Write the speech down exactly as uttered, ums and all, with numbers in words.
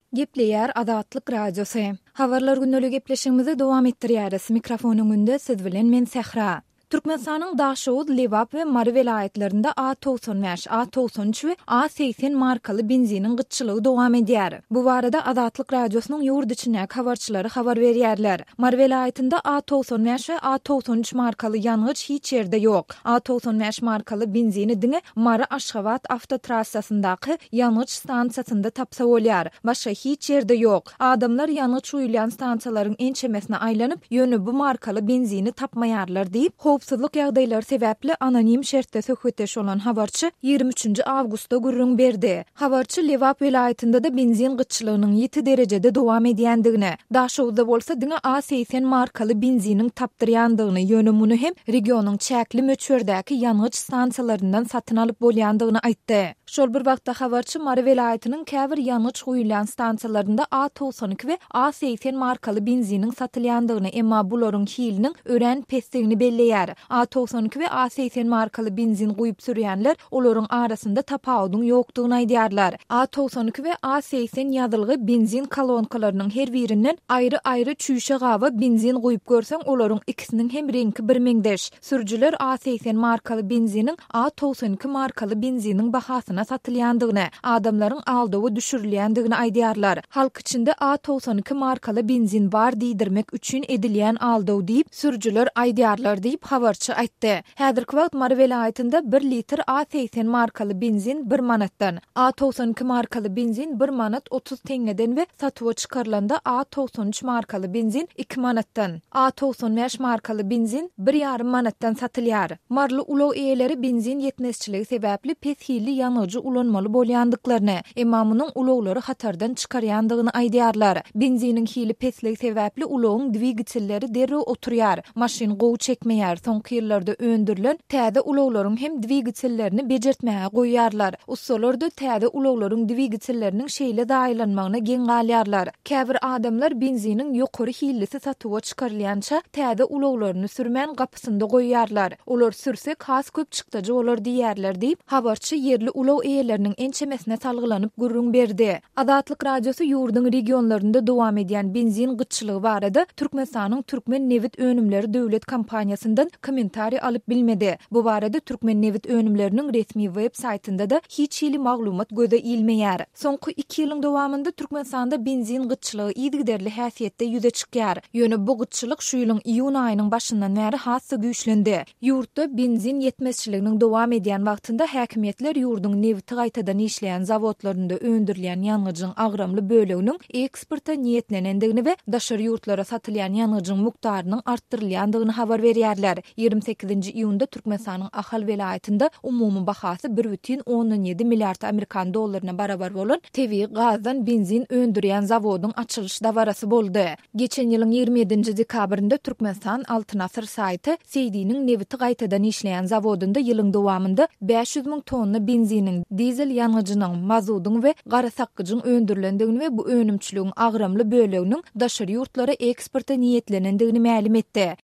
Gepleýär Azatlyk Radiosu. Habarlar günnälik gepleşigimizi dowam etdirýäris. Mikrofonyň önünde siz bilen men Sehra. Türkmenistanyň Daşowut, Lewap we Mary welaýatlarynda A doksan beş, A doksan üç we A seksen markaly benzinin gytçylygy dowam edýär. Bu barada Azatlyk Radiosynyň ýurt içindäki habarçylary habar berýärler. Mary welaýatynda A doksan beş we A doksan üç markaly ýanygyç hiç ýerde ýok. A doksan beş markaly benzini diňe Mary Aşgabat awtotrassasyndaky ýanygyç stansiýasynda tapsa bolýar. Başga hiç ýerde ýok. Adamlar ýanygyç uýulan stansiýalaryň ençemesine aýlanyp ýöne bu markaly benzini tapmaýarlar diýip Howpsuzlyk ýagdaýlary sebäpli anonim şertde söhbetdeş bolan habarçy ýygrimi üçinji awgustda gürrüň berdi. Habarçy Lewap welaýatynda da benzin gytçylygynyň ýeti derejede dowam edýändigini, Daşowda bolsa diňe A seksen markaly benziniň tapdyrýandygyny, ýöne muny hem regionyň çäkli möçberdäki ýanygyç stansiýalaryndan satyn alyp bolýandygyny aýtdy. Şol bir wagtda habarçy Mary welaýatynyň käbir ýanygyç uýulan stansiýalarynda A doksan iki we A seksen markaly benziniň satylýandygyny, emma bularyň hiliniň ören pesdigini belleýär. A doksan iki we A seksen markaly benzin guýup sürýänler olaryň arasynda tapawdyň ýokdugyny aýdýarlar. A doksan iki we A seksen ýazylgy benzin kolonkalarynyň her birinden aýry-aýry çüýşe gawa benzin guýup görseň olaryň ikisiniň hem rengi bir meňdeş. Sürjüler A seksen markaly benziniň A doksan iki markaly benziniň bahasyna satylýandygyny, adamlaryň aldygy düşürilýändigini aýdýarlar. Halk içinde A doksan iki markaly benzin bar diýdirmek üçin edilýän aldyw diýip sürjüler aýdýarlar diýip habarçy aýtdy. Häzirki wagt Mary welaýatynda bir litr A seksen markaly benzin bir manatdan, A doksan iki markaly benzin bir manat otuz teňeden we satyba çykarylanda A doksan üç markaly benzin iki manatdan, A doksan beş markaly benzin bir ýarym manatdan satylýar. Marly ulaw eýeleri benzin ýetmezçiligi sebäpli peshili ýanyjy ulanmaly bolýandyklaryny, emma munyň ulawlary hatardan çykarýandygyny aýdýarlar. Benziniň hili pesligi sebäpli ulawyň dwigitelleri derrew oturýar, maşyn gowy çekmeýär. Soňky ýyllarda öndürilen täze ulawlaryň hem dwigitellerini bejertmäge goýýarlar. Ustalar da täze ulawlaryň dwigitelleriniň şeýle daýlanmagyna geň galýarlar. Käbir adamlar benziniň ýokary hillisi satyba çykarylýança täze ulawlaryny sürmän gapysynda goýýarlar. Olar sürsek has köp çykdyjy bolar diýerler diýip habarçy yerli ulaw eýeleriniň ençemesine salgylanyp gürrüň berdi. Azatlyk Radiosu ýurdun regionlarynda dowam edýän benzin gytçylygy barada Türkmenistanyň Türkmen Nevit Önümleri döwlet kampaniýasyndan kommentari alyp bilmedi. Bu barada Türkmen Nevit Önümleriniň resmi web saytynda da hiç hili maglumat göze ilmeýär. Soňky iki ýylyň dowamında Türkmenistanda benzin gytçylygy ýygyderli häsiýetde ýüze çykýar. Ýöne bu gytçylyk şu ýylyň iýun aýynyň başyndan bäri hassa güýçlendi. Ýurtda benzin ýetmezçiliginiň dowam edýän wagtynda häkimetler ýurdun neviti gaýtadan işleýän zawodlarynda öndürilen ýanygyjyň agramly böleginiň eksporta niýetlenendigini we daşary ýurtlara satylýan ýanygyjyň mukdarynyň artdyrylýandygyny habar berýärler. ýygrimi sekizinji iýunda Türkmenistanyň Ahal welaýatynda umumy bahasy bir бүтүн on ýedi milliard Amerikan dollaryna barabar bolan tebii gazdan benzin öndürýän zawodyň açylyş dawarasy boldy. Geçen ýylyň ýygrimi ýedinji dekabrynda Türkmenistan Altyn Asr saýty Seýdiniň neviti gaýtadan işleýän zawodunda ýylyň dowamında beş yüz miň tonna benziniň, dizel ýanygyjynyň, mazudyň we garasakkyjyň öndürilendigini we bu önümçiligiň agramly böleginiň daşary ýurtlara eksporta niýetlenendigini ma'lum etdi.